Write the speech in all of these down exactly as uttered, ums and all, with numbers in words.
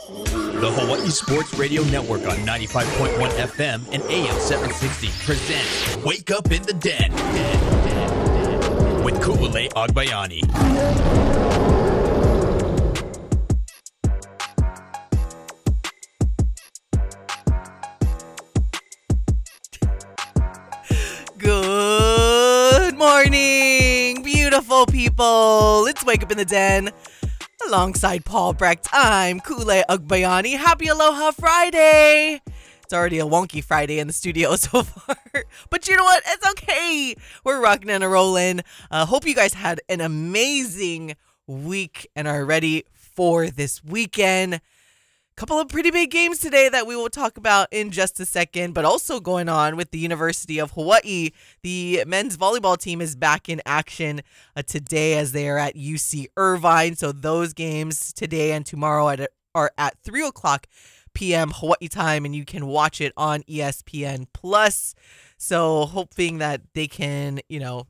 The Hawaii Sports Radio Network on ninety-five point one F M and A M seven sixty presents Wake Up in the Den with Ku'ulei Agbayani. Good morning, beautiful people. It's Wake Up in the Den. Alongside Paul Brecht, I'm Ku'ulei Agbayani. Happy Aloha Friday! It's already a wonky Friday in the studio so far. But you know what? It's okay. We're rocking and rolling. Uh, hope you guys had an amazing week and are ready for this weekend. Couple of pretty big games today that we will talk about in just a second, but also going on with the University of Hawaii. The men's volleyball team is back in action uh, today as they are at U C Irvine. So those games today and tomorrow at, are at three o'clock p.m. Hawaii time, and you can watch it on E S P N Plus. So hoping that they can, you know,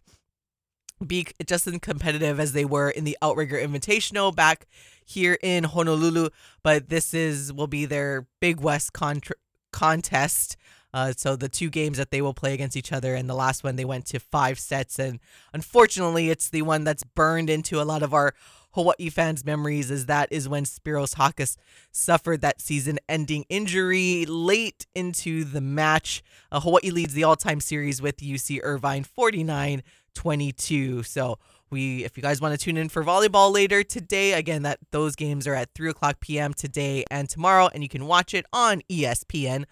be just as competitive as they were in the Outrigger Invitational back here in Honolulu, but this is will be their Big West contra- contest. Uh, so the two games that they will play against each other, and the last one they went to five sets, and unfortunately, it's the one that's burned into a lot of our Hawaii fans' memories, as that is when Spiros Hakas suffered that season-ending injury late into the match. Uh, Hawaii leads the all-time series with U C Irvine forty-nine twenty-two. So we, if you guys want to tune in for volleyball later today, again, that those games are at three o'clock p.m. today and tomorrow, and you can watch it on E S P N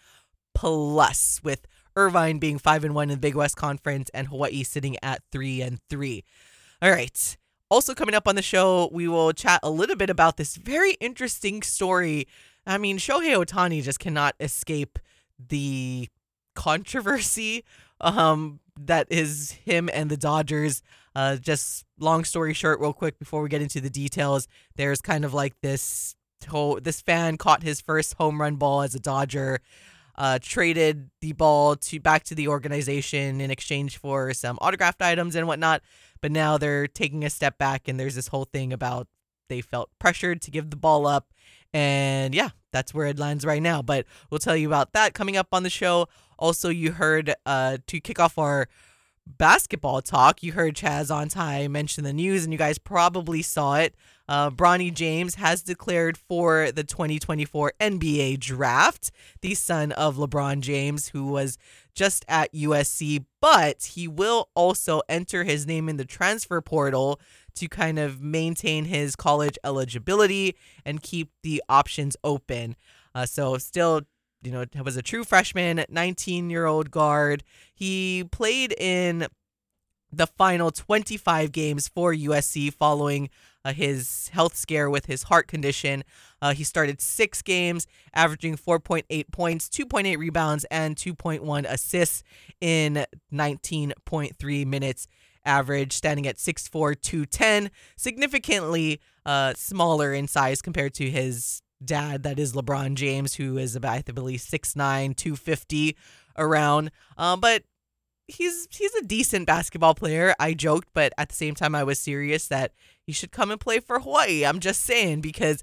Plus, with Irvine being five and one in the Big West Conference and Hawaii sitting at three and three. All right. Also coming up on the show, we will chat a little bit about this very interesting story. I mean, Shohei Ohtani just cannot escape the controversy um, that is him and the Dodgers. Uh, just long story short, real quick, before we get into the details, there's kind of like this whole, this fan caught his first home run ball as a Dodger, uh, traded the ball to back to the organization in exchange for some autographed items and whatnot. But now they're taking a step back, and there's this whole thing about they felt pressured to give the ball up. And yeah, that's where it lands right now. But we'll tell you about that coming up on the show. Also, you heard uh, to kick off our basketball talk, you heard Chaz on time mention the news, and you guys probably saw it. Uh, Bronny James has declared for the twenty twenty-four N B A draft, the son of LeBron James, who was just at U S C, but he will also enter his name in the transfer portal to kind of maintain his college eligibility and keep the options open. Uh, so still, you know, was a true freshman, nineteen-year-old guard. He played in the final twenty-five games for U S C following uh, his health scare with his heart condition. Uh, he started six games, averaging four point eight points, two point eight rebounds, and two point one assists in nineteen point three minutes average, standing at six foot four, two ten, significantly uh, smaller in size compared to his dad, that is LeBron James, who is about, I believe, six nine, two fifty around. Um, but he's he's a decent basketball player. I joked, but at the same time, I was serious that he should come and play for Hawaii. I'm just saying, because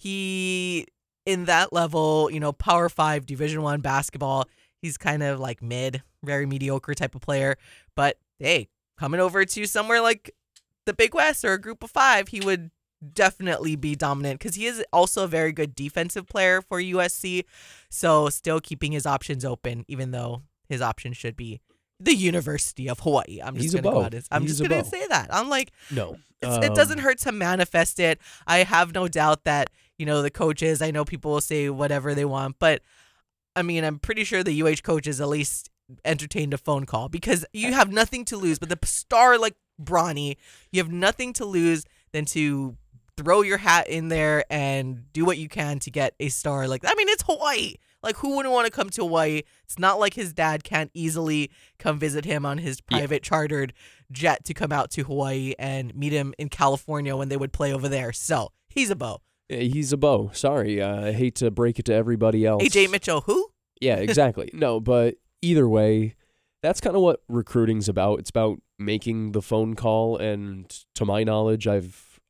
he, in that level, you know, Power Five, Division One basketball, he's kind of like mid, very mediocre type of player. But hey, coming over to somewhere like the Big West or a Group of Five, he would definitely be dominant, because he is also a very good defensive player for U S C. So still keeping his options open, even though his option should be the University of Hawaii. I'm just gonna go out. I'm He's just gonna say that. I'm like, no, it's, um, it doesn't hurt to manifest it. I have no doubt that, you know, the coaches, I know people will say whatever they want, but I mean, I'm pretty sure the U H coaches at least entertained a phone call, because you have nothing to lose. But the star like Bronny, you have nothing to lose than to throw your hat in there and do what you can to get a star like that. I mean, it's Hawaii. Like, who wouldn't want to come to Hawaii? It's not like his dad can't easily come visit him on his private yeah. chartered jet to come out to Hawaii and meet him in California when they would play over there. So he's a beau. Yeah, he's a beau. Sorry. Uh, I hate to break it to everybody else. A J Mitchell, who? Yeah, exactly. No, but either way, that's kind of what recruiting's about. It's about making the phone call. And to my knowledge, I've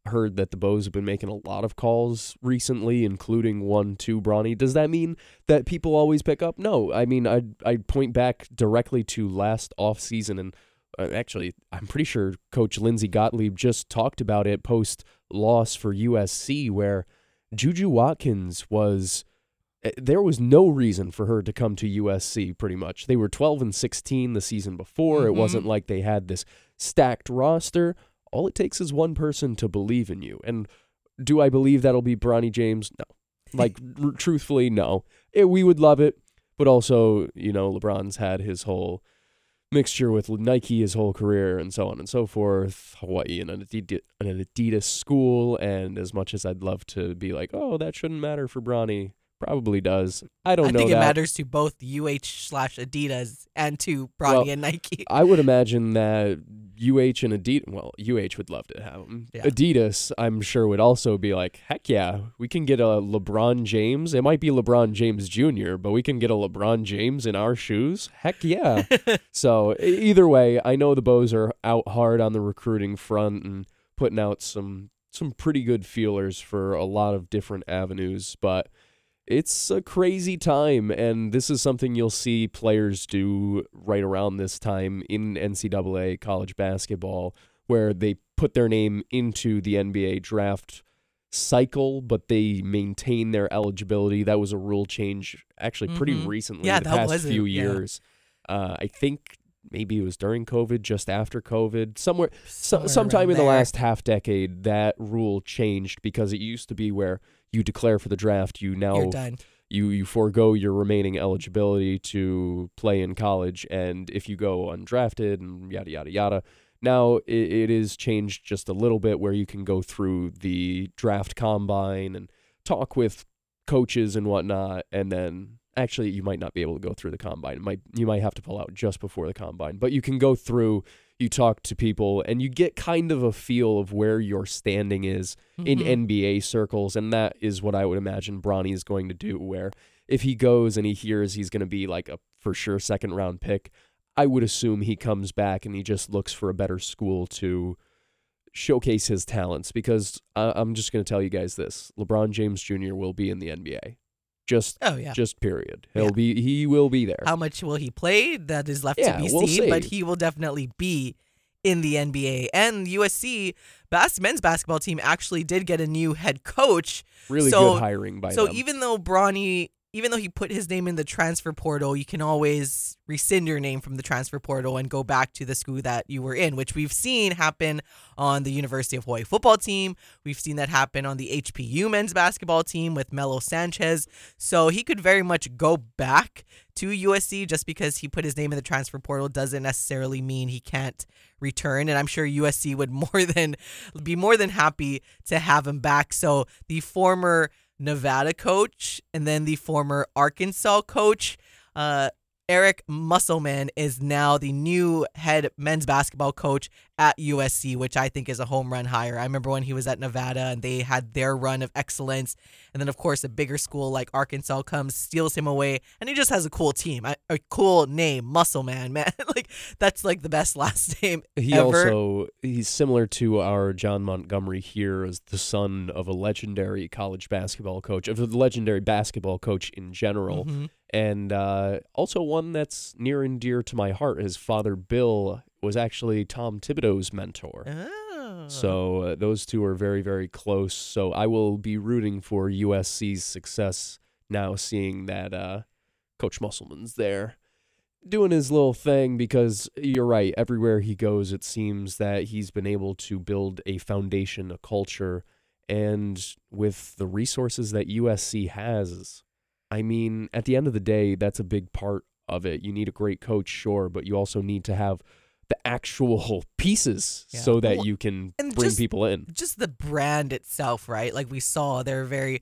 heard that the Bows have been making a lot of calls recently, including one to Bronny. Does that mean that people always pick up? No. I mean, I'd, I'd point back directly to last offseason, and uh, actually, I'm pretty sure Coach Lindsey Gottlieb just talked about it post-loss for U S C, where Juju Watkins was... There was no reason for her to come to U S C, pretty much. They were twelve and sixteen the season before. Mm-hmm. It wasn't like they had this stacked roster. All it takes is one person to believe in you. And do I believe that'll be Bronny James? No. Like, r- truthfully, no. It, we would love it, but also, you know, LeBron's had his whole mixture with Nike his whole career and so on and so forth. Hawaii and an Adidas, an Adidas school, and as much as I'd love to be like, oh, that shouldn't matter for Bronny, probably does. I don't I know think that. it matters to both U H slash Adidas and to Bronny Well, and Nike. I would imagine that U H and Adidas, well, U H would love to have him. Yeah. Adidas, I'm sure, would also be like, heck yeah, we can get a LeBron James. It might be LeBron James Junior, but we can get a LeBron James in our shoes. Heck yeah. So e- either way, I know the Bows are out hard on the recruiting front and putting out some some pretty good feelers for a lot of different avenues, but it's a crazy time, and this is something you'll see players do right around this time in N C double A college basketball, where they put their name into the N B A draft cycle, but they maintain their eligibility. That was a rule change actually pretty Mhm. recently, Yeah, in the that past was it, few yeah. years. Uh, I think maybe it was during COVID, just after COVID, somewhere, so, Somewhere sometime around in the there. last half decade, that rule changed because it used to be where you declare for the draft, you now You're done. you you forego your remaining eligibility to play in college, and if you go undrafted and yada yada yada. Now it, it is changed just a little bit where you can go through the draft combine and talk with coaches and whatnot, and then actually you might not be able to go through the combine. It might you might have to pull out just before the combine, but you can go through. You talk to people, and you get kind of a feel of where your standing is in Mhm. N B A circles, and that is what I would imagine Bronny is going to do, where if he goes and he hears he's going to be like a for sure second round pick, I would assume he comes back and he just looks for a better school to showcase his talents, because I, I'm just going to tell you guys this. LeBron James Junior will be in the N B A. Just Oh, yeah. just period. He'll Yeah. be he will be there. How much will he play? That is left Yeah, to be we'll seen, but see. he will definitely be in the N B A. And U S C bas- men's basketball team actually did get a new head coach. Really so- good hiring by So them. even though Bronny, even though he put his name in the transfer portal, you can always rescind your name from the transfer portal and go back to the school that you were in, which we've seen happen on the University of Hawaii football team. We've seen that happen on the H P U men's basketball team with Melo Sanchez. So he could very much go back to U S C. Just because he put his name in the transfer portal doesn't necessarily mean he can't return. And I'm sure U S C would more than be more than happy to have him back. So the former Nevada coach and then the former Arkansas coach, uh, Eric Musselman, is now the new head men's basketball coach at U S C, which I think is a home run hire. I remember when he was at Nevada and they had their run of excellence. And then, of course, a bigger school like Arkansas comes, steals him away, and he just has a cool team, a, a cool name, Musselman, man. Like, that's like the best last name He ever. also, he's similar to our John Montgomery here, as the son of a legendary college basketball coach, of a legendary basketball coach in general, Mhm. and uh, also one that's near and dear to my heart. His father, Bill, was actually Tom Thibodeau's mentor. Oh. So uh, those two are very, very close. So I will be rooting for U S C's success now, seeing that uh, Coach Musselman's there doing his little thing, because you're right. Everywhere he goes, it seems that he's been able to build a foundation, a culture, and with the resources that U S C has, I mean, at the end of the day, that's a big part of it. You need a great coach, sure, but you also need to have the actual pieces Yeah. so that Well, you can and bring just- people in. Just the brand itself, right? Like we saw, they're very,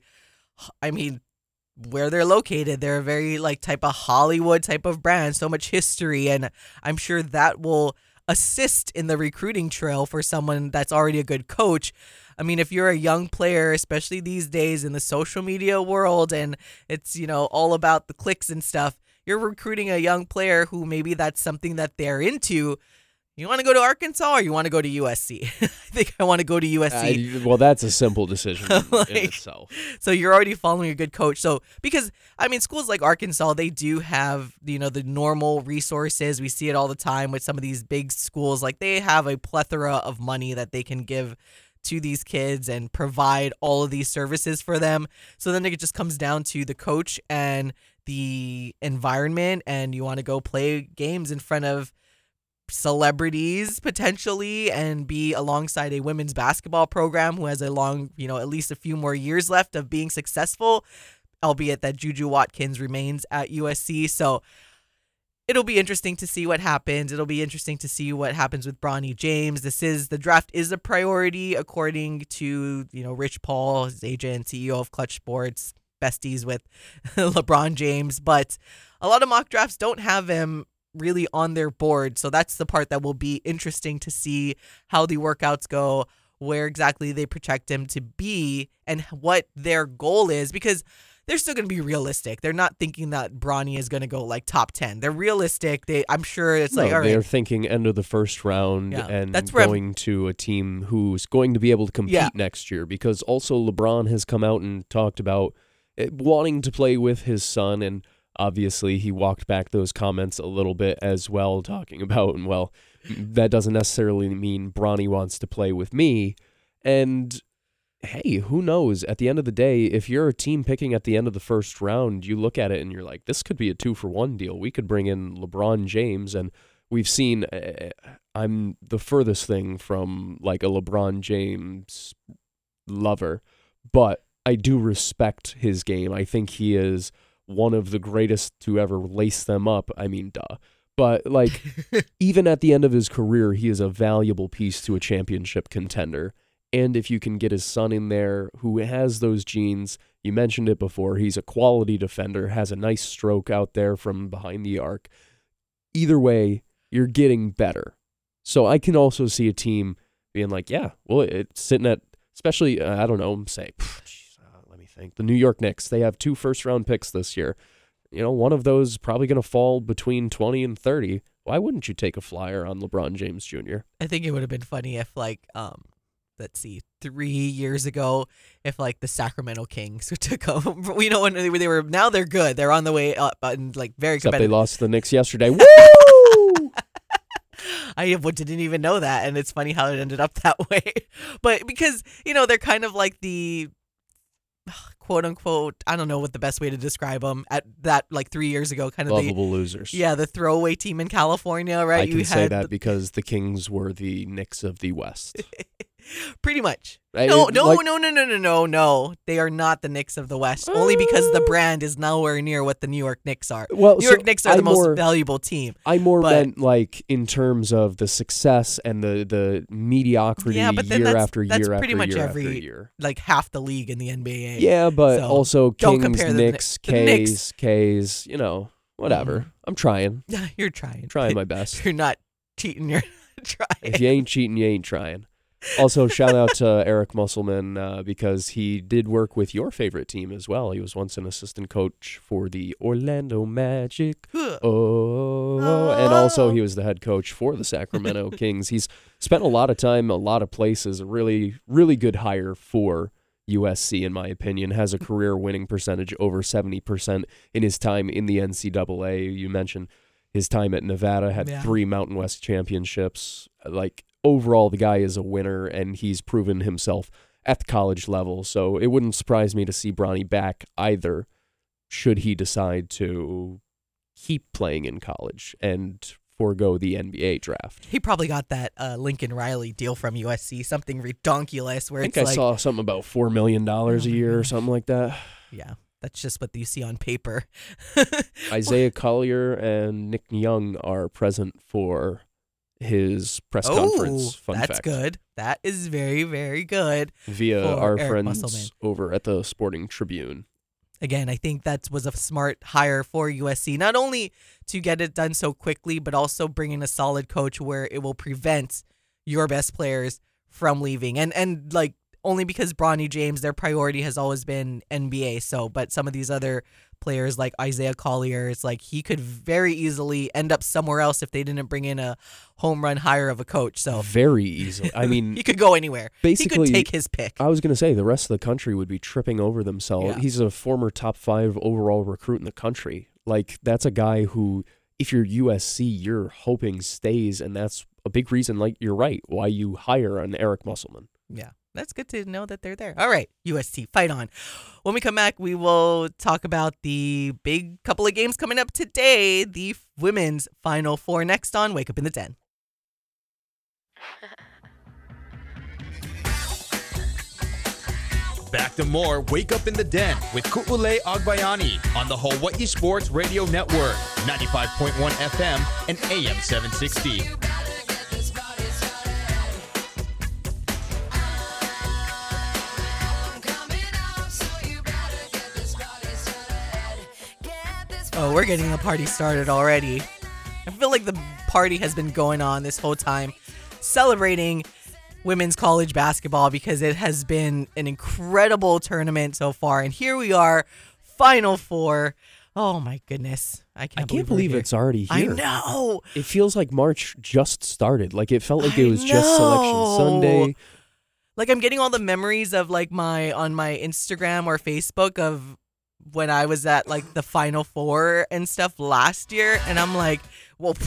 I mean, where they're located, they're a very like type of Hollywood type of brand, so much history, and I'm sure that will assist in the recruiting trail for someone that's already a good coach. I mean, if you're a young player, especially these days in the social media world, and it's, you know, all about the clicks and stuff, you're recruiting a young player who maybe that's something that they're into. You want to go to Arkansas or you want to go to U S C? I think I want to go to U S C. I, well, that's a simple decision Like, in itself. So you're already following a good coach. So because I mean, schools like Arkansas, they do have, you know, the normal resources. We see it all the time with some of these big schools. Like they have a plethora of money that they can give to these kids and provide all of these services for them. So then it just comes down to the coach and the environment, and you want to go play games in front of celebrities potentially and be alongside a women's basketball program who has a long, you know, at least a few more years left of being successful, albeit that Juju Watkins remains at U S C. So it'll be interesting to see what happens. It'll be interesting to see what happens with Bronny James. This is the draft is a priority according to, you know, Rich Paul, his agent, C E O of Clutch Sports, besties with LeBron James, but a lot of mock drafts don't have him really on their board. So that's the part that will be interesting to see how the workouts go, where exactly they project him to be, and what their goal is, because they're still going to be realistic. They're not thinking that Bronny is going to go like top ten. They're realistic. They, I'm sure it's no, like, all right. They're thinking end of the first round Yeah, and that's where I'm- going to a team who's going to be able to compete Yeah. next year, because also LeBron has come out and talked about it, wanting to play with his son, and obviously he walked back those comments a little bit as well, talking about, and well, that doesn't necessarily mean Bronny wants to play with me. And hey, who knows? At the end of the day, if you're a team picking at the end of the first round, you look at it and you're like, this could be a two for one deal. We could bring in LeBron James, and we've seen, uh, I'm the furthest thing from like a LeBron James lover, but I do respect his game. I think he is one of the greatest to ever lace them up. I mean, duh. But, like, even at the end of his career, he is a valuable piece to a championship contender. And if you can get his son in there who has those genes, you mentioned it before, he's a quality defender, has a nice stroke out there from behind the arc. Either way, you're getting better. So I can also see a team being like, yeah, well, it's sitting at, especially, uh, I don't know, say, pff, uh, let me think, the New York Knicks, they have two first-round picks this year. You know, one of those is probably going to fall between twenty and thirty. Why wouldn't you take a flyer on LeBron James Junior? I think it would have been funny if, like, um, let's see, three years ago, if, like, the Sacramento Kings took him. You know, when they were, they were, now they're good. They're on the way up and, like, very Except competitive. they lost to the Knicks yesterday. Woo! I didn't even know that, and it's funny how it ended up that way. But because, you know, they're kind of like the quote unquote, I don't know what the best way to describe them at that, like three years ago, kind of Lovable the, losers. yeah, the throwaway team in California, right? I can you say had that the, because the Kings were the Knicks of the West. pretty much. I- No, it- no, like- no, no, no, no, no, no. They are not the Knicks of the West. Only because the brand is nowhere near what the New York Knicks are. Well, New so York Knicks are I the most more- valuable team. I more But- meant like in terms of the success and the, the mediocrity Yeah, but then year that's- after that's year pretty after much year every- after year. Like half the league in the N B A. Yeah, but So, also don't Kings, compare the Knicks, Kni- the Knicks. K's, K's, you know, whatever. Mhm. I'm trying. Yeah, you're trying. Trying my best. You're not cheating. You're trying. If you ain't cheating, you ain't trying. Also, shout out to Eric Musselman uh, because he did work with your favorite team as well. He was once an assistant coach for the Orlando Magic. Oh, and also he was the head coach for the Sacramento Kings. He's spent a lot of time, a lot of places. A really, really good hire for U S C, in my opinion. Has a career winning percentage over seventy percent in his time in the N C double A. You mentioned his time at Nevada, had Yeah. three Mountain West championships. Like, overall, the guy is a winner, and he's proven himself at the college level. So it wouldn't surprise me to see Bronny back either, should he decide to keep playing in college and forego the N B A draft. He probably got that uh, Lincoln Riley deal from U S C, something redonkulous where I think it's I like, saw something about four million dollars Oh a my year or gosh. something like that. yeah, that's just what you see on paper. Isaiah Collier and Nick Young are present for his press Oh, conference. Fun that's fact. good. That is very, very good. Via for our Eric friends Musselman. over at the Sporting Tribune. Again, I think that was a smart hire for U S C, not only to get it done so quickly, but also bring in a solid coach where it will prevent your best players from leaving. And and like only because Bronny James, their priority has always been N B A. So, but some of these other players like Isaiah Collier, it's like he could very easily end up somewhere else if they didn't bring in a home run hire of a coach. So very easily. I mean, he could go anywhere. Basically, he could take his pick. I was going to say the rest of the country would be tripping over themselves. Yeah. He's a former top five overall recruit in the country. Like, that's a guy who, if you're U S C, you're hoping stays, and that's a big reason, like, you're right, why you hire an Eric Musselman. Yeah, that's good to know that they're there. All right, U S C, fight on. When we come back, we will talk about the big couple of games coming up today, the women's Final Four, next on Wake Up in the Den. Back to more Wake Up in the Den with Ku'ule Agbayani on the Hawaii Sports Radio Network, ninety-five point one F M and A M seven sixty. Oh, we're getting the party started already. I feel like the party has been going on this whole time, celebrating women's college basketball because it has been an incredible tournament so far. And here we are, Final Four. Oh my goodness. I can't, I can't believe, believe it's already here. I know. It feels like March just started. Like, it felt like I it was just know. Selection Sunday. Like, I'm getting all the memories of like my on my Instagram or Facebook of when I was at like the Final Four and stuff last year, and I'm like, well,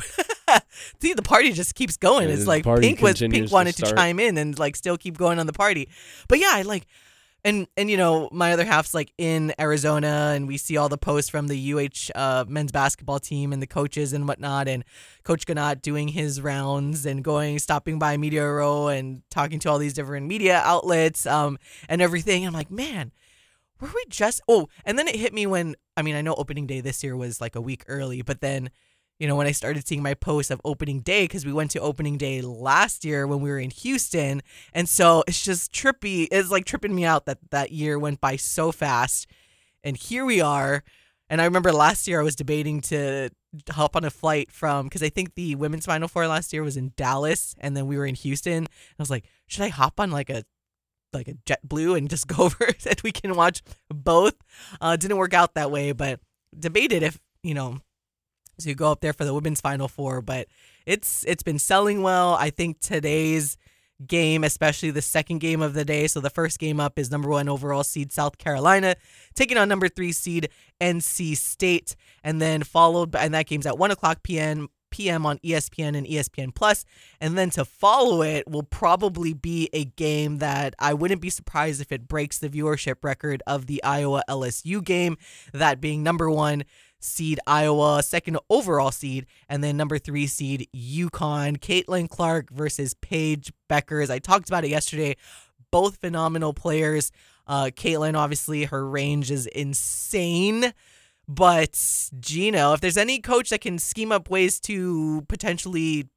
see, the party just keeps going. Yeah, it's the like party Pink was continues Pink wanted to to, start. chime in and like still keep going on the party. But yeah, I like, and and you know, my other half's like in Arizona, and we see all the posts from the U H uh, men's basketball team and the coaches and whatnot, and Coach Ganat doing his rounds and going, stopping by Media Row and talking to all these different media outlets, um, and everything. I'm like, man. Were we just, oh, and then it hit me when, I mean, I know opening day this year was like a week early, but then, you know, when I started seeing my posts of opening day, because we went to opening day last year when we were in Houston. And so it's just trippy. It's like tripping me out that that year went by so fast. And here we are. And I remember last year I was debating to hop on a flight from, because I think the women's Final Four last year was in Dallas, and then we were in Houston. I was like, should I hop on like a like a JetBlue and just go over so that we can watch both? Uh, didn't work out that way, but debated if, you know, so you go up there for the women's Final Four, but it's it's been selling well. I think today's game, especially the second game of the day, so the first game up is number one overall seed South Carolina taking on number three seed N C State, and then followed by, and that game's at one o'clock p.m. p.m. on E S P N and E S P N Plus. And then to follow it will probably be a game that I wouldn't be surprised if it breaks the viewership record of the Iowa L S U game, that being number one seed Iowa, second overall seed, and then number three seed UConn. Caitlin Clark versus Paige Beckers. I talked about it yesterday. Both phenomenal players. Uh, Caitlin, obviously, her range is insane. But Gino, if there's any coach that can scheme up ways to potentially,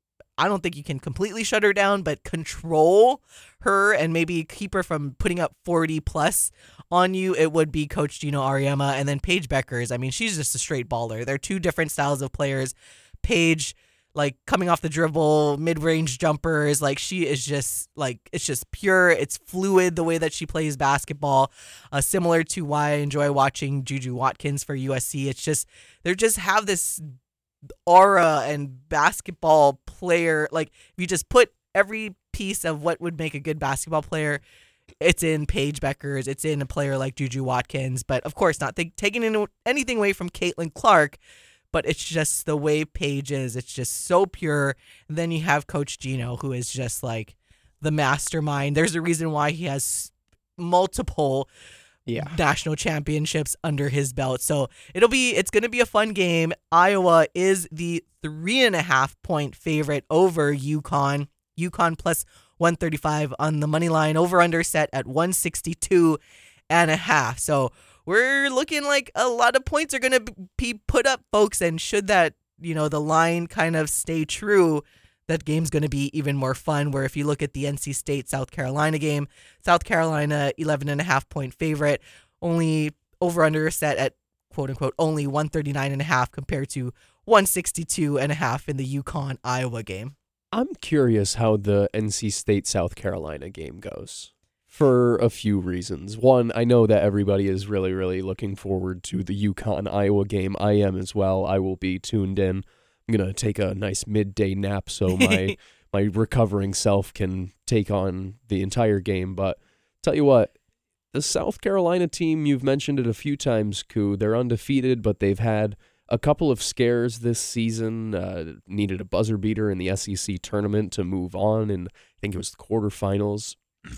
I don't think you can completely shut her down, but control her and maybe keep her from putting up forty plus on you, it would be Coach Gino Auriemma. And then Paige Beckers, I mean, she's just a straight baller. They're two different styles of players. Paige, like coming off the dribble, mid-range jumpers, like she is just like, it's just pure, it's fluid the way that she plays basketball, uh, similar to why I enjoy watching Juju Watkins for U S C. It's just, they just have this aura and basketball player, like if you just put every piece of what would make a good basketball player, it's in Paige Beckers, it's in a player like Juju Watkins, but of course not th- taking in anything away from Caitlin Clark, but it's just the way Paige is. It's just so pure. And then you have Coach Gino, who is just like the mastermind. There's a reason why he has multiple Yeah. national championships under his belt. So it'll be, it's going to be a fun game. Iowa is the three and a half point favorite over UConn. UConn plus one thirty-five on the money line, over under set at one sixty-two and a half. So we're looking like a lot of points are going to be put up, folks. And should that, you know, the line kind of stay true, that game's going to be even more fun. Where if you look at the N C State South Carolina game, South Carolina eleven and a half point favorite, only over under set at quote unquote only one thirty-nine and a half compared to one sixty-two and a half in the UConn Iowa game. I'm curious how the N C State South Carolina game goes. for a few reasons. One, I know that everybody is really, really looking forward to the UConn-Iowa game. I am as well. I will be tuned in. I'm going to take a nice midday nap so my my recovering self can take on the entire game. But tell you what, the South Carolina team, you've mentioned it a few times, Koo. They're undefeated, but they've had a couple of scares this season. Uh, needed a buzzer beater in the S E C tournament to move on, and I think it was the quarterfinals.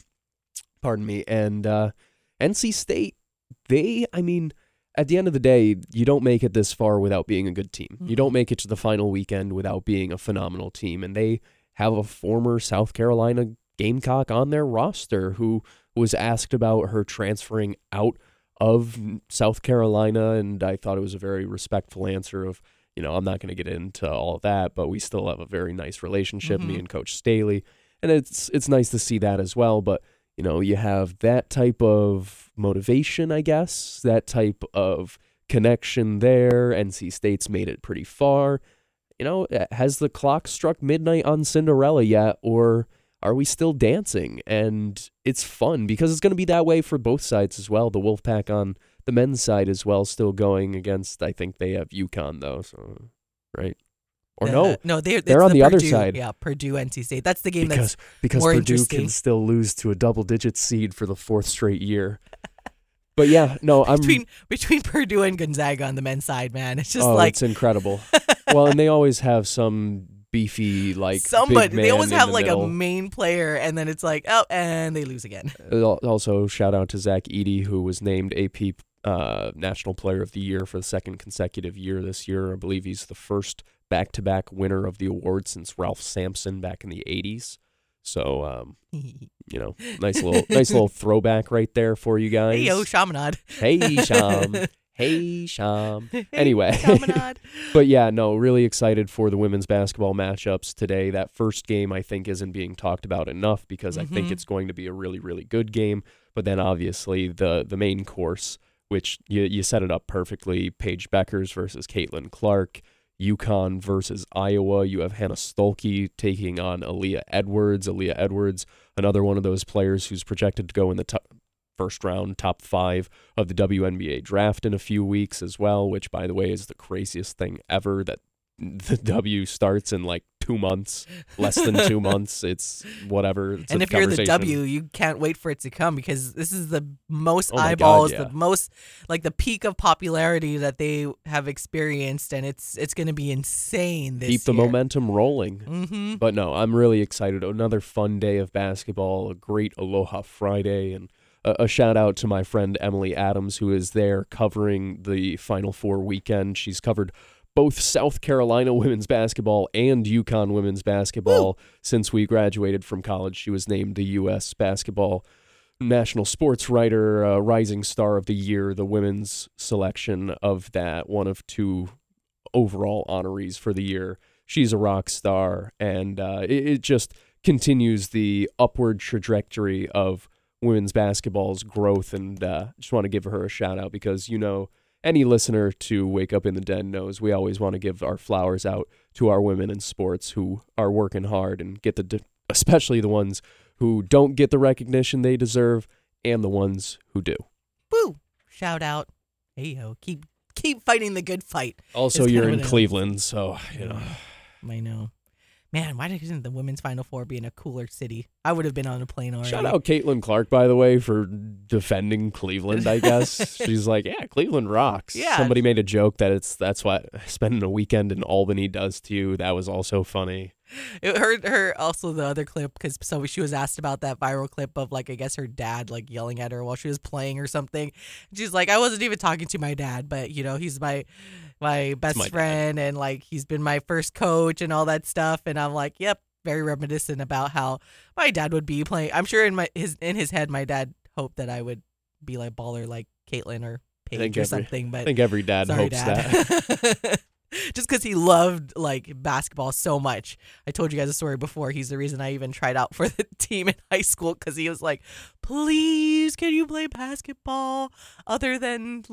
Pardon me. And uh, N C State, they, I mean, at the end of the day, you don't make it this far without being a good team. Mm-hmm. You don't make it to the final weekend without being a phenomenal team. And they have a former South Carolina Gamecock on their roster who was asked about her transferring out of South Carolina, and I thought it was a very respectful answer of, you know, I'm not going to get into all of that, but we still have a very nice relationship, mm-hmm. me and Coach Staley, and it's it's nice to see that as well. But you know, you have that type of motivation, I guess, that type of connection there. N C State's made it pretty far. You know, has the clock struck midnight on Cinderella yet, or are we still dancing? And it's fun because it's going to be that way for both sides as well. The Wolfpack on the men's side as well, still going against, I think they have UConn though, so right? Or uh, no, no, they're, they're on the the Purdue, other side. Yeah, Purdue, N C State. That's the game because, that's because more Purdue interesting. can still lose to a double-digit seed for the fourth straight year. But yeah, no, I'm between between Purdue and Gonzaga on the men's side, man. It's just oh, like it's incredible. Well, and they always have some beefy like somebody. big man They always in have the like middle. a main player, and then it's like, oh, and they lose again. Also, shout out to Zach Edey, who was named A P uh, National Player of the Year for the second consecutive year this year. I believe he's the first back-to-back winner of the award since Ralph Sampson back in the eighties. So, um, you know, nice little nice little throwback right there for you guys. Hey, yo, Chaminade. Hey, Sham. Hey, Sham. Hey, Anyway. Chaminade. But yeah, no, really excited for the women's basketball matchups today. That first game, I think, isn't being talked about enough because mm-hmm. I think it's going to be a really, really good game. But then obviously the the main course, which you, you set it up perfectly, Paige Beckers versus Caitlin Clark. UConn versus Iowa. You have Hannah Stolke taking on Aaliyah Edwards. Aaliyah Edwards, another one of those players who's projected to go in the top, first round, top five of the W N B A draft in a few weeks as well, which, by the way, is the craziest thing ever that the W starts in like two months, less than two months. It's whatever. It's and a if you're the conversation. W, you can't wait for it to come because this is the most Oh my eyeballs, God, yeah. the most like the peak of popularity that they have experienced, and it's it's going to be insane this Keep the year. momentum rolling. Mm-hmm. But no, I'm really excited. Another fun day of basketball, a great Aloha Friday, and a, a shout out to my friend Emily Adams, who is there covering the Final Four weekend. She's covered both South Carolina women's basketball and UConn women's basketball Woo! Since we graduated from college. She was named the U S Basketball National Sports Writer, uh, Rising Star of the Year, the women's selection of that, one of two overall honorees for the year. She's a rock star, and uh, it, it just continues the upward trajectory of women's basketball's growth, and uh, just want to give her a shout out because, you know, any listener to Wake Up in the Den knows we always want to give our flowers out to our women in sports who are working hard and get the, de- especially the ones who don't get the recognition they deserve and the ones who do. Woo! Shout out. Hey, yo, keep keep fighting the good fight. Also, It's you're kind in of a- Cleveland, so, you know. I know. Man, why didn't the women's Final Four be in a cooler city? I would have been on a plane already. Shout out Caitlin Clark, by the way, for defending Cleveland, I guess. She's like, yeah, Cleveland rocks. Yeah. Somebody made a joke that it's that's what spending a weekend in Albany does to you. That was also funny. It hurt her also the other clip because so she was asked about that viral clip of like I guess her dad like yelling at her while she was playing or something. She's like, I wasn't even talking to my dad, but you know he's my my best my friend and like he's been my first coach and all that stuff. And I'm like, yep, very reminiscent about how my dad would be playing. I'm sure in my his in his head my dad hoped that I would be like baller like Caitlin or Paige or every, something. But I think every dad sorry, hopes Dad. that. Just because he loved like basketball so much. I told you guys a story before. He's the reason I even tried out for the team in high school because he was like, please, can you play basketball other than like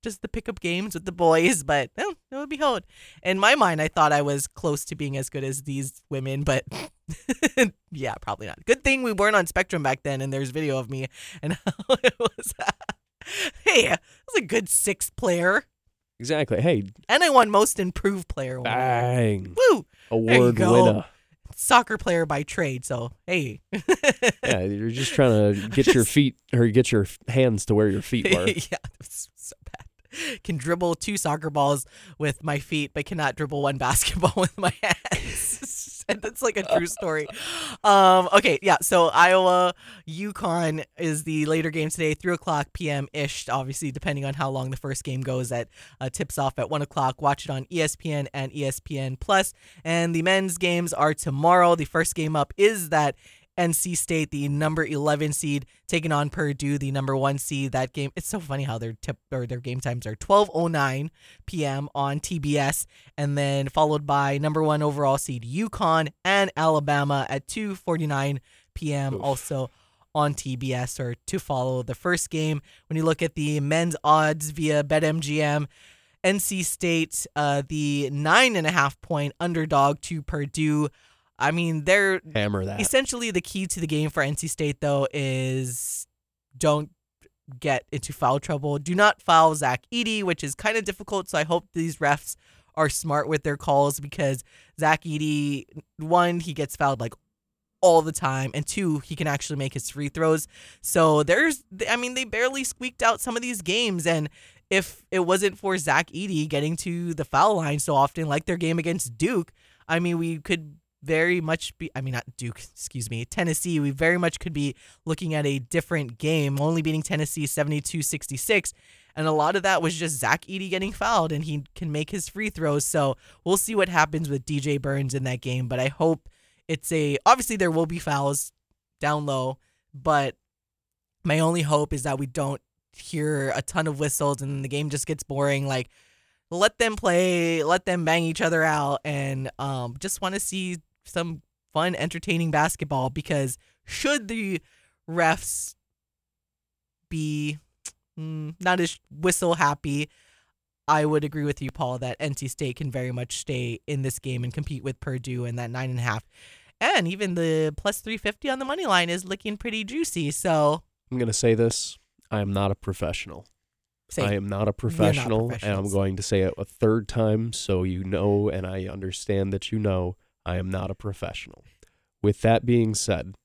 just the pickup games with the boys, but oh, it would behold. In my mind, I thought I was close to being as good as these women, but yeah, probably not. Good thing we weren't on Spectrum back then, and there's video of me and how it was. Hey, it was a good sixth player. Exactly. Hey. And I won most improved player. Bang. Woo. Award winner. Soccer player by trade, so hey. Yeah, you're just trying to get your feet or get your hands to where your feet were. Yeah, it was so bad. Can dribble two soccer balls with my feet, but cannot dribble one basketball with my hands. And that's like a true story. Um, okay, yeah, so Iowa, UConn is the later game today, three o'clock p.m.-ish, obviously, depending on how long the first game goes. That uh, tips off at one o'clock. Watch it on E S P N and E S P N Plus. And the men's games are tomorrow. The first game up is that N C State, the number eleven seed, taking on Purdue, the number one seed. That game, it's so funny how their tip or their game times are twelve oh nine p.m. on T B S, and then followed by number one overall seed UConn and Alabama at two forty-nine p.m. also on T B S, or to follow the first game. When you look at the men's odds via BetMGM, N C State, uh, the nine and a half point underdog to Purdue. I mean, they're hammer that. Essentially, the key to the game for N C State, though, is don't get into foul trouble. Do not foul Zach Edey, which is kind of difficult. So I hope these refs are smart with their calls, because Zach Edey, one, he gets fouled like all the time, and two, he can actually make his free throws. So there's, I mean, they barely squeaked out some of these games, and if it wasn't for Zach Edey getting to the foul line so often, like their game against Duke, I mean, we could very much be, I mean, not Duke, excuse me, Tennessee, we very much could be looking at a different game, only beating Tennessee seventy-two sixty-six. And a lot of that was just Zach Edey getting fouled, and he can make his free throws. So we'll see what happens with D J Burns in that game. But I hope it's a, obviously there will be fouls down low, but my only hope is that we don't hear a ton of whistles and the game just gets boring. Like, let them play, let them bang each other out, and um, just want to see some fun, entertaining basketball, because should the refs be mm, not as whistle happy, I would agree with you, Paul, that N C State can very much stay in this game and compete with Purdue in that nine and a half. And even the plus three fifty on the money line is looking pretty juicy. So I'm going to say this. I am not a professional. Same. I am not a professional, not and I'm going to say it a third time so you know, and I understand that you know, I am not a professional. With that being said,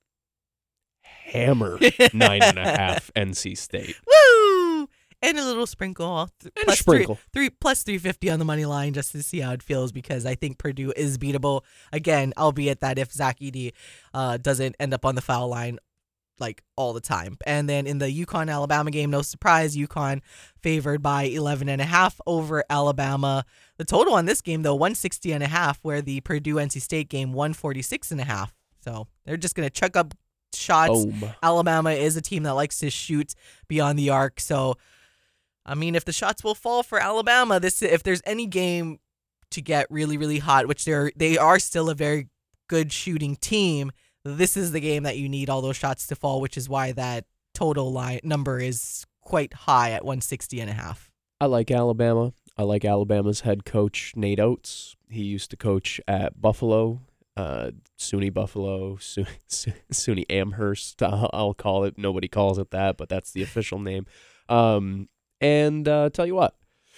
hammer nine and a half N C State. Woo! And a little sprinkle. And plus a sprinkle. Three, three, plus three fifty on the money line just to see how it feels, because I think Purdue is beatable. Again, albeit that if Zach Edey uh, doesn't end up on the foul line like all the time. And then in the UConn-Alabama game, no surprise, UConn favored by eleven and a half over Alabama. The total on this game, though, one sixty and a half, where the Purdue-N C State game, one forty-six and a half. So they're just going to chuck up shots. Boom. Alabama is a team that likes to shoot beyond the arc. So, I mean, if the shots will fall for Alabama, this if there's any game to get really, really hot, which they're they are still a very good shooting team, this is the game that you need all those shots to fall, which is why that total line number is quite high at one sixty and a half. I like Alabama. I like Alabama's head coach, Nate Oates. He used to coach at Buffalo, uh, SUNY Buffalo, Su- Su- SUNY Amherst, I'll, I'll call it. Nobody calls it that, but that's the official name. Um, and uh, tell you what,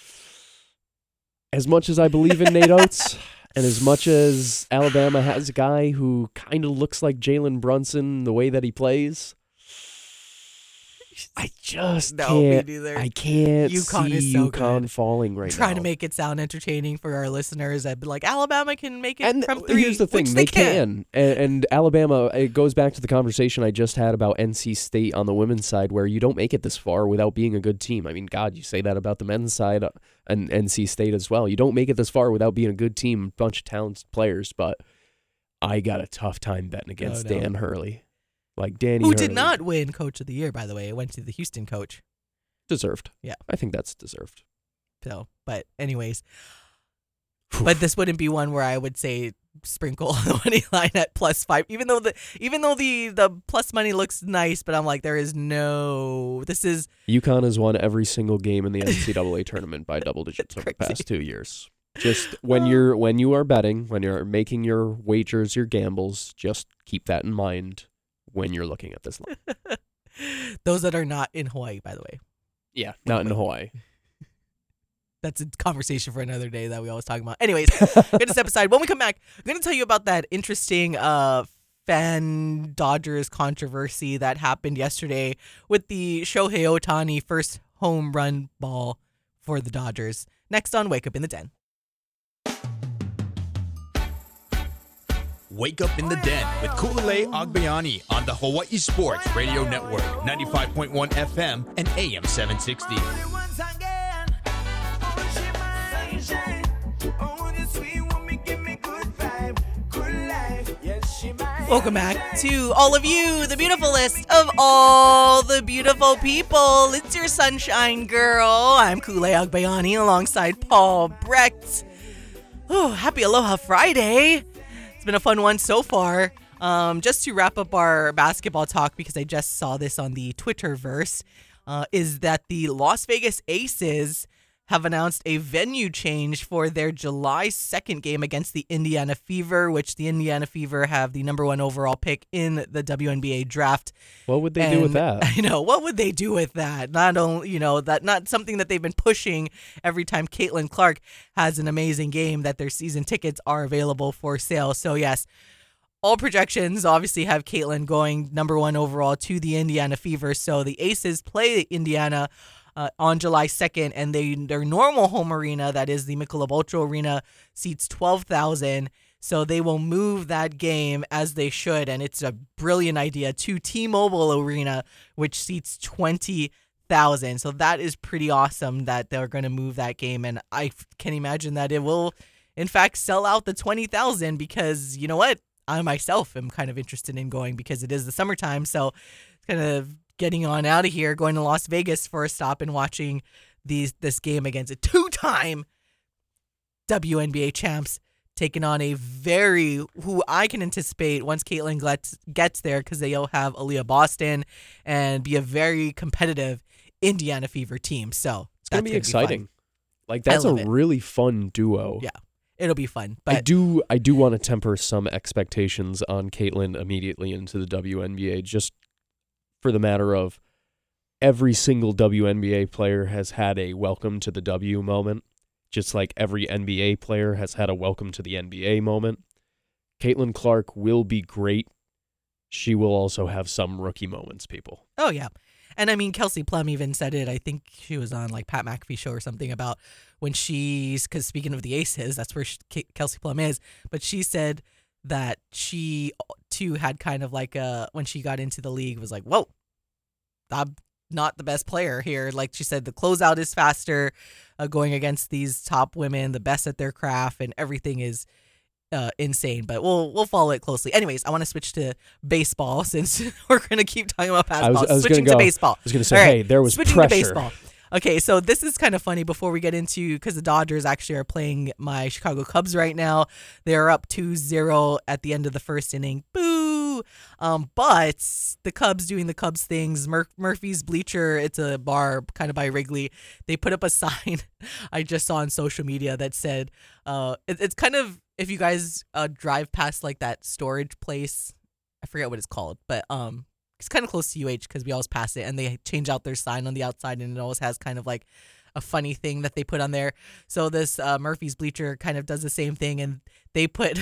as much as I believe in Nate Oates, and as much as Alabama has a guy who kind of looks like Jalen Brunson the way that he plays, I just No, can't. me neither. I can't UConn see is so UConn good. falling right Trying now. to make it sound entertaining for our listeners. I'd be like, Alabama can make it And from three. here's the thing, which they, they can. And, and Alabama, it goes back to the conversation I just had about N C State on the women's side, where you don't make it this far without being a good team. I mean, God, you say that about the men's side uh, and N C State as well. You don't make it this far without being a good team, bunch of talented players. But I got a tough time betting against Oh, no. Dan Hurley. Like Danny Who Hurley. did not win Coach of the Year, by the way. It went to the Houston coach. Deserved. Yeah. I think that's deserved. So, but anyways, But this wouldn't be one where I would say sprinkle the money line at plus five, even though the even though the the plus money looks nice, but I'm like, there is no. This is UConn has won every single game in the N C double A tournament by double digits over the crazy. past two years. Just when you're when you are betting, when you're making your wagers, your gambles, just keep that in mind when you're looking at this line. Those that are not in Hawaii, by the way. Yeah, not in Hawaii. That's a conversation for another day that we always talk about. Anyways, going to step aside. When we come back, I'm going to tell you about that interesting uh, fan Dodgers controversy that happened yesterday with the Shohei Ohtani first home run ball for the Dodgers. Next on Wake Up in the Den. Wake Up in the Den with Ku'ulei Agbayani on the Hawaii Sports Radio Network, ninety-five point one F M and A M seven sixty. Welcome back to all of you, the beautifulest of all the beautiful people. It's your sunshine girl. I'm Ku'ulei Agbayani alongside Paul Brecht. Oh, happy Aloha Friday. It's been a fun one so far. Um, just to wrap up our basketball talk, because I just saw this on the Twitterverse, uh, is that the Las Vegas Aces have announced a venue change for their July second game against the Indiana Fever, which the Indiana Fever have the number one overall pick in the W N B A draft. What would they And do with that? I know. What would they do with that? Not only, you know, that not something that they've been pushing every time Caitlin Clark has an amazing game, that their season tickets are available for sale. So yes, all projections obviously have Caitlin going number one overall to the Indiana Fever. So the Aces play Indiana Uh, on July second, and they their normal home arena, that is the Michelob Ultra Arena, seats twelve thousand. So they will move that game, as they should, and it's a brilliant idea, to T-Mobile Arena, which seats twenty thousand. So that is pretty awesome that they're going to move that game, and I can imagine that it will, in fact, sell out the twenty thousand, because, you know what? I myself am kind of interested in going, because it is the summertime, so it's kind of getting on out of here, going to Las Vegas for a stop and watching these this game against a two-time W N B A champs taking on a very, who I can anticipate once Caitlin gets, gets there, because they'll have Aaliyah Boston and be a very competitive Indiana Fever team. So It's going to be exciting. Be like, that's a love it. really fun duo. Yeah, it'll be fun. But I do I do want to temper some expectations on Caitlin immediately into the W N B A, just for the matter of every single W N B A player has had a welcome to the W moment, just like every N B A player has had a welcome to the N B A moment. Caitlin Clark will be great. She will also have some rookie moments, people. Oh, yeah. And I mean, Kelsey Plum even said it. I think she was on like Pat McAfee show or something about when she's, because speaking of the Aces, that's where she, Kelsey Plum is. But she said that she too had kind of like a, when she got into the league, was like, whoa, I'm not the best player here. Like she said, the closeout is faster uh, going against these top women, the best at their craft, and everything is uh, insane. But we'll we'll follow it closely. Anyways, I want to switch to baseball, since we're going to keep talking about basketball. I was, I was Switching gonna to go, baseball. I was going to say, All right, hey, there was switching pressure. to baseball. Okay, so this is kind of funny before we get into, because the Dodgers actually are playing my Chicago Cubs right now. They're up two zero at the end of the first inning. Boo! Um, but the Cubs doing the Cubs things. Mur- Murphy's Bleacher, it's a bar kind of by Wrigley. They put up a sign I just saw on social media that said, uh, it, it's kind of, if you guys uh, drive past like that storage place, I forget what it's called, but um. it's kind of close to U H, because we always pass it, and they change out their sign on the outside, and it always has kind of like a funny thing that they put on there. So this uh, Murphy's Bleacher kind of does the same thing, and they put,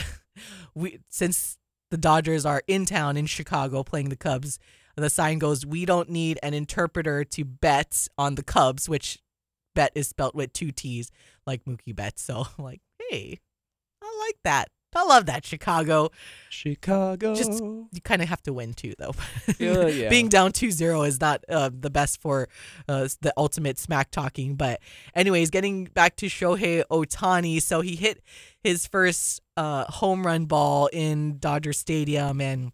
we since the Dodgers are in town in Chicago playing the Cubs, the sign goes, "We don't need an interpreter to bet on the Cubs," which bet is spelt with two T's, like Mookie Betts. So I'm like, hey, I like that. I love that, Chicago. Chicago. Just, you kind of have to win too, though. Yeah, yeah. Being down two zero is not uh, the best for uh, the ultimate smack talking. But anyways, getting back to Shohei Ohtani. So he hit his first uh, home run ball in Dodger Stadium, and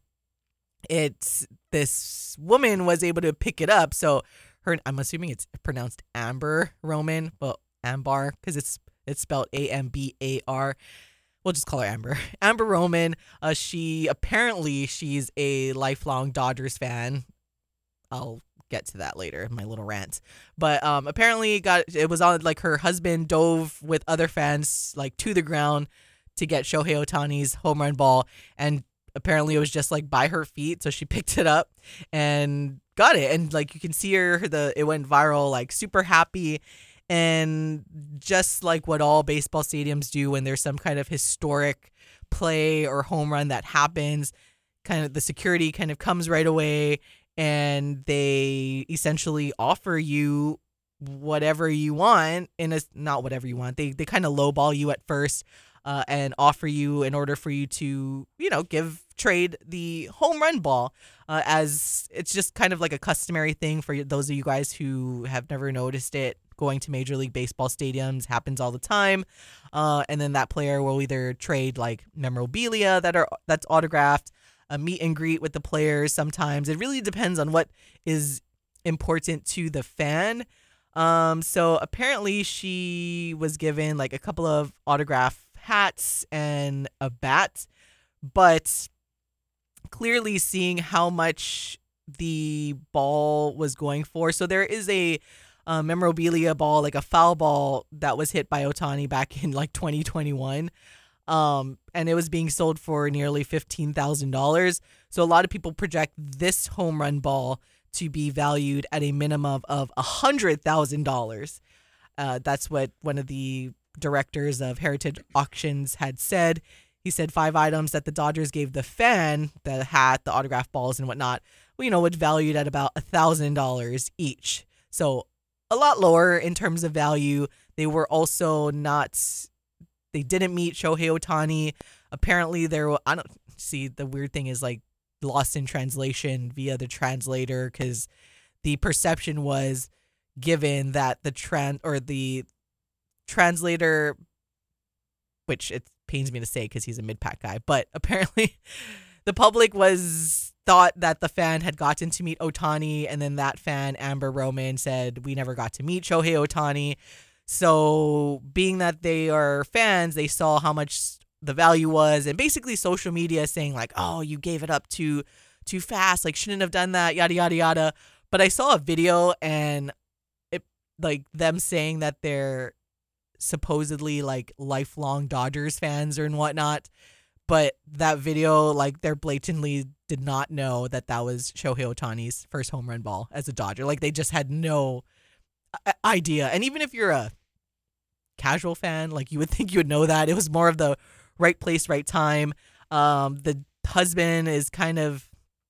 it's this woman was able to pick it up. So her, I'm assuming it's pronounced Amber Roman, but Ambar, because it's It's spelled A M B A R. We'll just call her Amber. Amber Roman. Uh, she apparently she's a lifelong Dodgers fan. I'll get to that later in my little rant. But um, apparently got it was on like her husband dove with other fans like to the ground to get Shohei Ohtani's home run ball, and apparently it was just like by her feet, so she picked it up and got it. And like you can see her, the it went viral, like super happy. And just like what all baseball stadiums do when there's some kind of historic play or home run that happens, kind of the security kind of comes right away, and they essentially offer you whatever you want in a not whatever you want. They they kind of lowball you at first. Uh, and offer you in order for you to, you know, give trade the home run ball, uh, as it's just kind of like a customary thing for those of you guys who have never noticed it. Going to Major League Baseball stadiums happens all the time, uh, and then that player will either trade like memorabilia that are that's autographed, a meet and greet with the players. Sometimes it really depends on what is important to the fan. Um, so apparently she was given like a couple of autograph hats and a bat, but clearly seeing how much the ball was going for. So there is a uh, memorabilia ball, like a foul ball that was hit by Ohtani back in like twenty twenty-one. Um, and it was being sold for nearly fifteen thousand dollars. So a lot of people project this home run ball to be valued at a minimum of one hundred thousand dollars. Uh, that's what one of the directors of Heritage Auctions had said. He said five items that the Dodgers gave the fan, the hat, the autograph balls and whatnot, well, you know, was valued at about one thousand dollars each. So a lot lower in terms of value. They were also not, they didn't meet Shohei Ohtani. Apparently there were, I don't see, the weird thing is like lost in translation via the translator, because the perception was given that the trans or the translator, which it pains me to say because he's a mid-pack guy, but apparently the public was thought that the fan had gotten to meet Ohtani, and then that fan, Amber Roman, said we never got to meet Shohei Ohtani. So being that they are fans, they saw how much the value was, and basically social media saying like, oh, you gave it up too too fast, like shouldn't have done that, yada yada yada. But I saw a video and it like them saying that they're supposedly like lifelong Dodgers fans or and whatnot, but that video, like, they're blatantly did not know that that was Shohei Ohtani's first home run ball as a Dodger. Like, they just had no idea. And even if you're a casual fan, like, you would think you would know that. It was more of the right place, right time. Um, the husband is kind of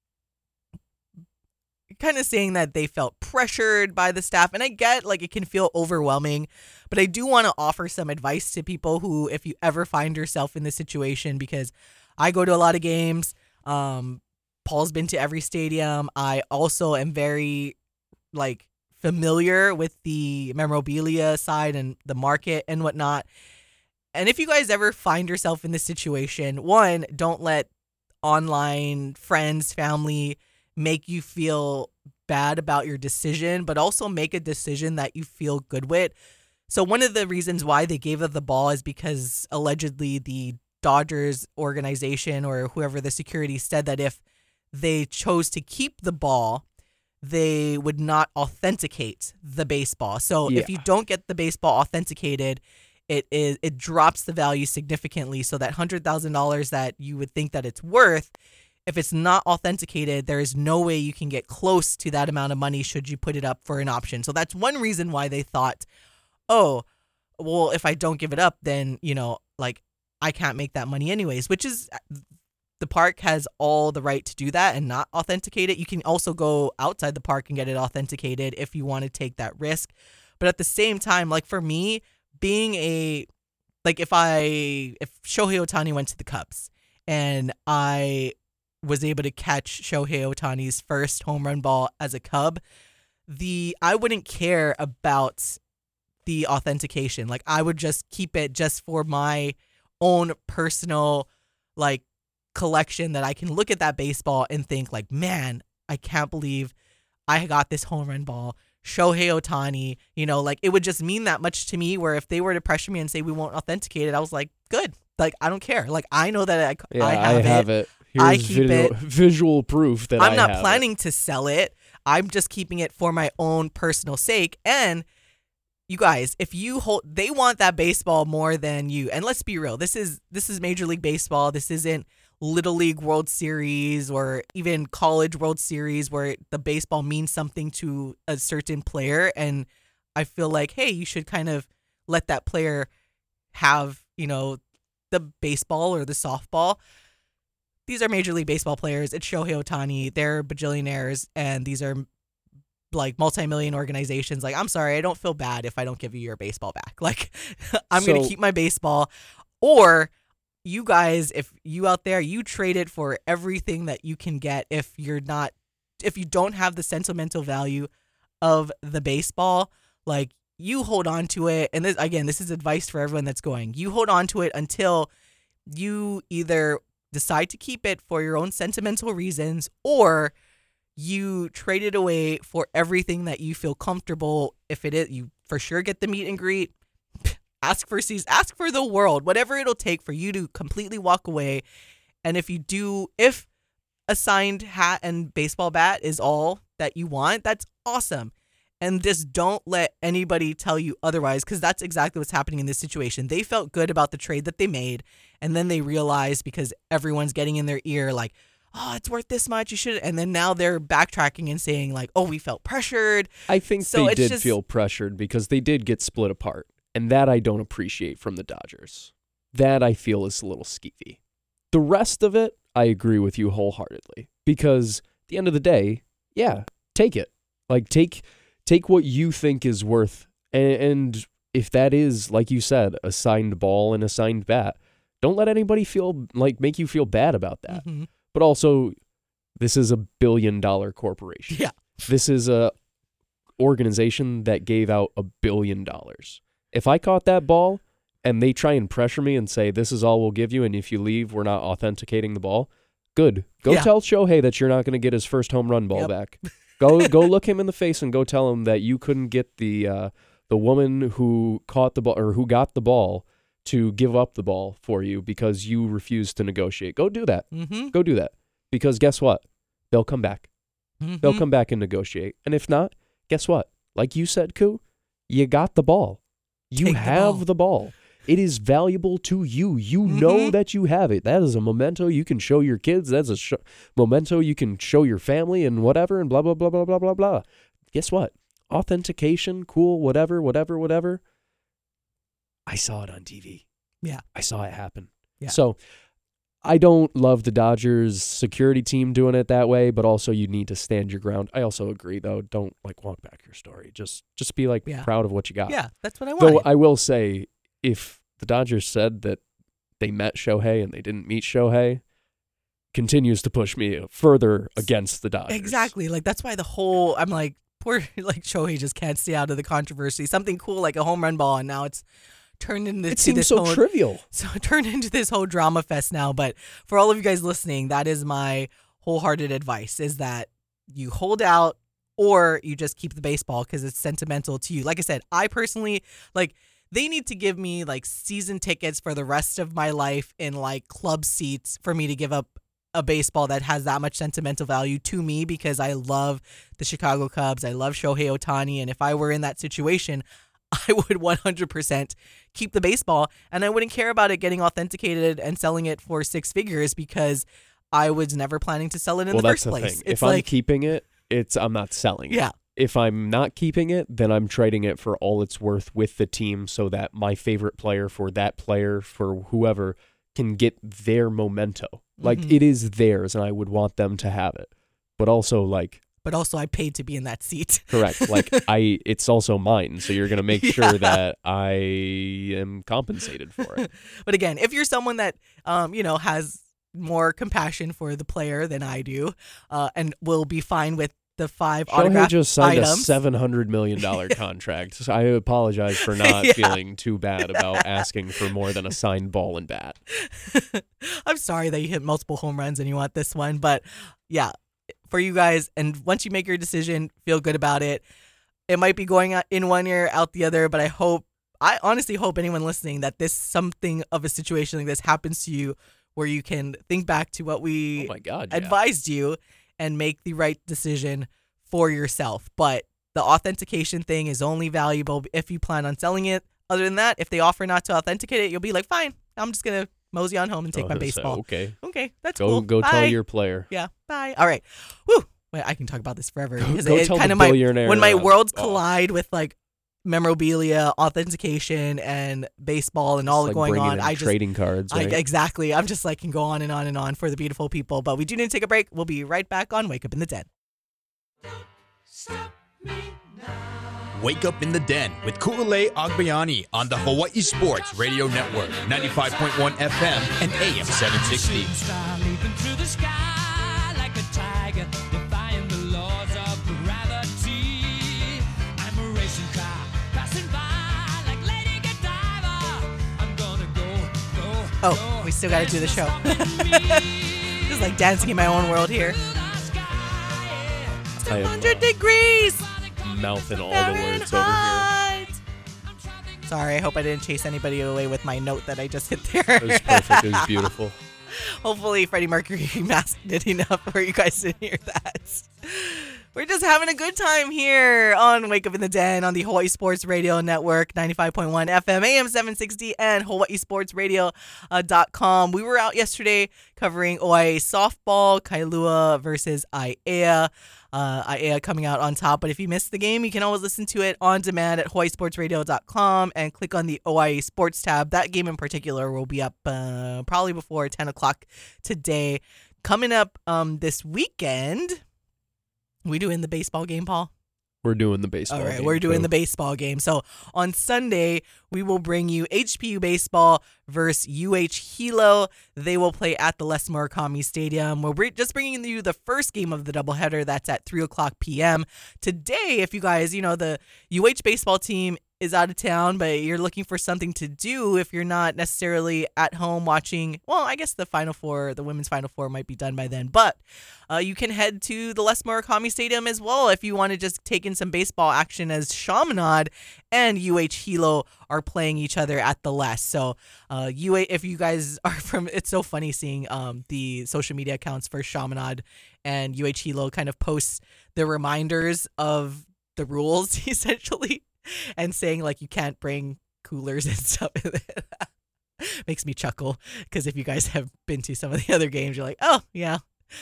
kind of saying that they felt pressured by the staff, and I get like it can feel overwhelming, but I do want to offer some advice to people who, if you ever find yourself in this situation, because I go to a lot of games. Um, Paul's been to every stadium. I also am very like familiar with the memorabilia side and the market and whatnot. And if you guys ever find yourself in this situation, one, don't let online friends, family make you feel bad about your decision, but also make a decision that you feel good with. So one of the reasons why they gave up the ball is because allegedly the Dodgers organization or whoever the security said that if they chose to keep the ball, they would not authenticate the baseball. So Yeah. if you don't get the baseball authenticated, it is it drops the value significantly. So that one hundred thousand dollars that you would think that it's worth, if it's not authenticated, there is no way you can get close to that amount of money should you put it up for an option. So that's one reason why they thought, oh, well, if I don't give it up, then, you know, like I can't make that money anyways, which is the park has all the right to do that and not authenticate it. You can also go outside the park and get it authenticated if you want to take that risk. But at the same time, like for me, being a, like if I, if Shohei Ohtani went to the Cubs and I was able to catch Shohei Ohtani's first home run ball as a Cub, the I wouldn't care about the authentication. Like I would just keep it just for my own personal like collection, that I can look at that baseball and think like, man, I can't believe I got this home run ball. Shohei Ohtani, you know, like it would just mean that much to me, where if they were to pressure me and say we won't authenticate it, I was like, good. Like, I don't care. Like, I know that I, Yeah, I have, I have it. it. Here's I keep video, it. visual proof that I'm I not have planning it. to sell it. I'm just keeping it for my own personal sake. And you guys, if you hold, they want that baseball more than you. And let's be real. This is this is Major League Baseball. This isn't Little League World Series or even College World Series where the baseball means something to a certain player. And I feel like, hey, you should kind of let that player have, you know, the baseball or the softball. These are Major League Baseball players. It's Shohei Ohtani. They're bajillionaires, and these are like multi-million organizations. Like, I'm sorry, I don't feel bad if I don't give you your baseball back. Like, I'm So- going to keep my baseball. Or you guys, if you out there, you trade it for everything that you can get if you're not, if you don't have the sentimental value of the baseball, like, you hold on to it. And this, again, this is advice for everyone that's going. You hold on to it until you either decide to keep it for your own sentimental reasons, or you trade it away for everything that you feel comfortable. If it is, you for sure get the meet and greet, ask for seas, ask for the world, whatever it'll take for you to completely walk away. And if you do, if a signed hat and baseball bat is all that you want, that's awesome. And just don't let anybody tell you otherwise, because that's exactly what's happening in this situation. They felt good about the trade that they made, and then they realized, because everyone's getting in their ear like, oh, it's worth this much, you should. And then now they're backtracking and saying like, oh, we felt pressured. I think So they it's did just- feel pressured because they did get split apart. And that I don't appreciate from the Dodgers. That I feel is a little skeevy. The rest of it, I agree with you wholeheartedly. Because at the end of the day, yeah, take it. Like, take take what you think is worth. And, and if that is, like you said, a signed ball and a signed bat, don't let anybody feel like make you feel bad about that. Mhm. But also, this is a billion dollar corporation. Yeah. This is a organization that gave out a billion dollars. If I caught that ball and they try and pressure me and say, this is all we'll give you, and if you leave, we're not authenticating the ball, good. Go Yeah. tell Shohei that you're not going to get his first home run ball Yep. back. Go go look him in the face and go tell him that you couldn't get the uh, the woman who caught the ball or who got the ball to give up the ball for you because you refused to negotiate. Go do that. Mhm. Go do that. Because guess what? They'll come back. They'll Mhm. come back and negotiate. And if not, guess what? Like you said, Koo, you got the ball. You Take the have ball. the ball. It is valuable to you. You know Mhm. that you have it. That is a memento you can show your kids. That's a sh- memento you can show your family and whatever and blah, blah, blah, blah, blah, blah, blah. Guess what? Authentication, cool, whatever, whatever, whatever. I saw it on T V. Yeah. I saw it happen. Yeah. So I don't love the Dodgers security team doing it that way, but also you need to stand your ground. I also agree, though. Don't like walk back your story. Just just be like Yeah. proud of what you got. Yeah, that's what I Though want. I will say, if the Dodgers said that they met Shohei and they didn't meet Shohei, continues to push me further against the Dodgers. Exactly. Like, that's why the whole, I'm like, poor, like, Shohei just can't stay out of the controversy. Something cool like a home run ball, and now it's turned into It to seems this so whole, trivial. so it turned into this whole drama fest now. But for all of you guys listening, that is my wholehearted advice, is that you hold out or you just keep the baseball because it's sentimental to you. Like I said, I personally, like, they need to give me like season tickets for the rest of my life in like club seats for me to give up a baseball that has that much sentimental value to me, because I love the Chicago Cubs. I love Shohei Ohtani. And if I were in that situation, I would one hundred percent keep the baseball, and I wouldn't care about it getting authenticated and selling it for six figures because I was never planning to sell it in Well, the that's first the place. thing. It's If I'm like, keeping it, it's I'm not selling it. yeah, If I'm not keeping it, then I'm trading it for all it's worth with the team so that my favorite player for that player, for whoever, can get their memento. Like, Mhm. it is theirs, and I would want them to have it. But also, like, but also I paid to be in that seat. correct. Like, I, it's also mine, so you're going to make Yeah. sure that I am compensated for it. But again, if you're someone that, um, you know, has more compassion for the player than I do, uh, and will be fine with the five Shohei autograph just signed items. a seven hundred million dollars contract. So I apologize for not Yeah. feeling too bad about asking for more than a signed ball and bat. I'm sorry that you hit multiple home runs and you want this one, but yeah, for you guys, and once you make your decision, feel good about it. it might be going out in one ear, out the other, but I hope, I honestly hope anyone listening that this something of a situation like this happens to you where you can think back to what we Oh my God, yeah. advised you and make the right decision for yourself. But the authentication thing is only valuable if you plan on selling it. Other than that, if they offer not to authenticate it, you'll be like, fine, I'm just going to mosey on home and take Oh, my so, baseball. okay. Okay, that's Go cool. go Bye. tell your player. Yeah, bye. All right. Woo. Wait, I can talk about this forever. Go, because go it tell kind the of my, billionaire. when my uh, worlds oh, collide with like memorabilia, authentication, and baseball and it's all like going bringing on, in I just trading cards. I, Right? exactly. I'm just like can go on and on and on for the beautiful people. But we do need to take a break. We'll be right back on Wake Up in the Den. Wake Up in the Den with Ku'ulei Agbayani on the Hawaii Sports Radio Network, ninety-five point one F M and A M seven sixty. Star leaping through the sky like a tiger, defying the laws of gravity. I'm a racing car passing by like Lady Godiva. I'm gonna go, go, Oh, we still got to do the show. This is like dancing in my own world here. I am one hundred degrees. mouthing all the words over here. Fahrenheit. Sorry, I hope I didn't chase anybody away with my note that I just hit there. It was perfect. It was beautiful. Hopefully Freddie Mercury masked it enough where you guys didn't hear that. We're just having a good time here on Wake Up in the Den on the Hawaii Sports Radio Network, ninety-five point one F M, A M seven sixty, and Hawaii Sports Radio dot com. We were out yesterday covering O I A softball, Kailua versus I A A. Uh, I A A coming out on top. But if you missed the game, you can always listen to it on demand at Hawaii Sports Radio dot com and click on the O I A Sports tab. That game in particular will be up uh, probably before ten o'clock today. Coming up um, this weekend, we doing the baseball game, Paul? We're doing the baseball. All right, game, we're doing too. the baseball game. So on Sunday, we will bring you H P U baseball versus U H Hilo. They will play at the Les Murakami Stadium. We're br- just bringing you the first game of the doubleheader. That's at three o'clock p.m. Today, if you guys, you know, the U H baseball team is out of town, but you're looking for something to do if you're not necessarily at home watching, well, I guess the Final Four, the women's Final Four might be done by then, but uh, you can head to the Les Murakami Stadium as well if you want to just take in some baseball action as Chaminade and U H Hilo are playing each other at the Les. So uh, U H, if you guys are from, it's so funny seeing um, the social media accounts for Chaminade and U H Hilo kind of post the reminders of the rules essentially. And saying like you can't bring coolers and stuff. Makes me chuckle because if you guys have been to some of the other games, you're like, oh yeah.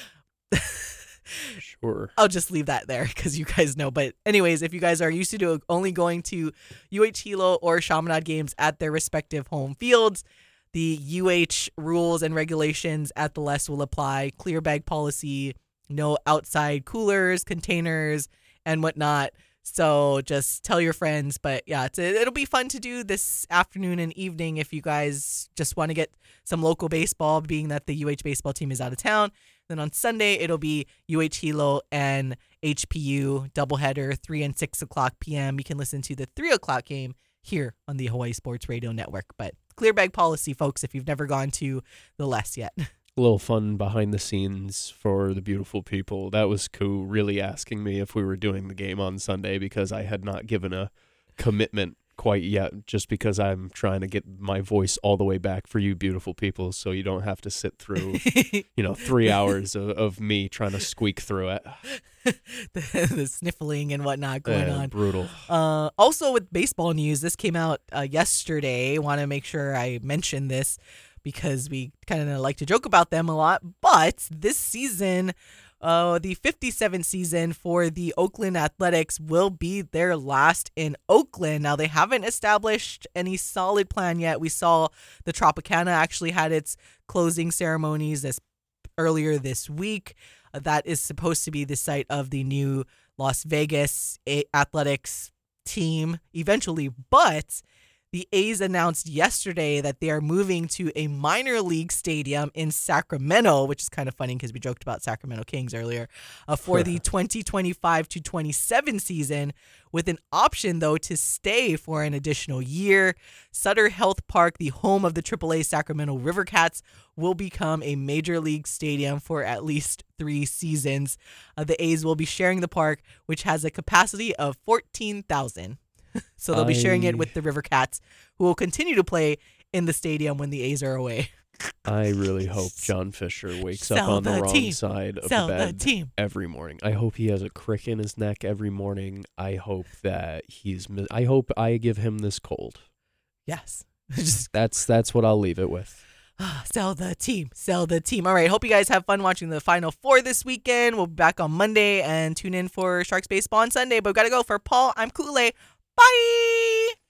Sure. I'll just leave that there because you guys know. But anyways, if you guys are used to do only going to U H Hilo or Chaminade games at their respective home fields, the U H rules and regulations at the Les will apply. Clear bag policy, no outside coolers, containers, and whatnot. So just tell your friends. But yeah, it's, it'll be fun to do this afternoon and evening if you guys just want to get some local baseball, being that the U H baseball team is out of town. Then on Sunday, it'll be U H Hilo and H P U doubleheader, three and six o'clock p.m. You can listen to the three o'clock game here on the Hawaii Sports Radio Network. But clear bag policy, folks, if you've never gone to the Les yet. A little fun behind the scenes for the beautiful people. That was Ku really asking me if we were doing the game on Sunday because I had not given a commitment quite yet, just because I'm trying to get my voice all the way back for you beautiful people so you don't have to sit through, you know, three hours of, of me trying to squeak through it. the, the sniffling and whatnot going Uh, on. brutal. Uh, also with baseball news, this came out uh, yesterday. Want to make sure I mention this because we kind of like to joke about them a lot. But this season, uh, the fifty-seventh season for the Oakland Athletics will be their last in Oakland. Now, they haven't established any solid plan yet. We saw the Tropicana actually had its closing ceremonies this earlier this week. Uh, that is supposed to be the site of the new Las Vegas A- Athletics team eventually, but The A's announced yesterday that they are moving to a minor league stadium in Sacramento, which is kind of funny because we joked about Sacramento Kings earlier, uh, for the twenty twenty-five to twenty-seven season, with an option, though, to stay for an additional year. Sutter Health Park, the home of the triple A Sacramento River Cats, will become a major league stadium for at least three seasons. Uh, the A's will be sharing the park, which has a capacity of fourteen thousand. So they'll be sharing it I- with the River Cats, who will continue to play in the stadium when the A's are away. I really hope John Fisher wakes up Sell on the, the wrong team. side of Sell the the bed team. every morning. I hope he has a crick in his neck every morning. I hope that he's. mi- I hope I give him this cold. Yes. Just That's that's what I'll leave it with. sell the team. Sell the team. All right. Hope you guys have fun watching the Final Four this weekend. We'll be back on Monday and tune in for Sharks Baseball on Sunday. But we got to go. For Paul, I'm Kool-Aid. Bye.